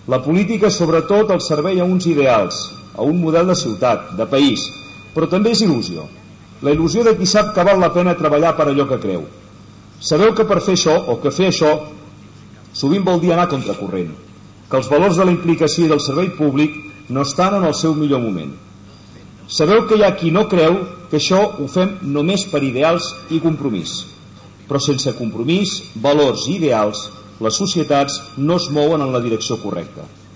La política és sobretot el servei a uns ideals, a un model de ciutat, de país, però també és il·lusió. La il·lusió de qui sap que val la pena treballar per allò que creu. Sabeu que per fer això, o que fer això, sovint vol dir anar contracorrent, que els valors de la implicació i del servei públic no estan en el seu millor moment. Sabeu que hi ha qui no creu que això ho fem només per ideals i compromís, però sense compromís, valors i ideals, les societats no es mouen en la direcció correcta.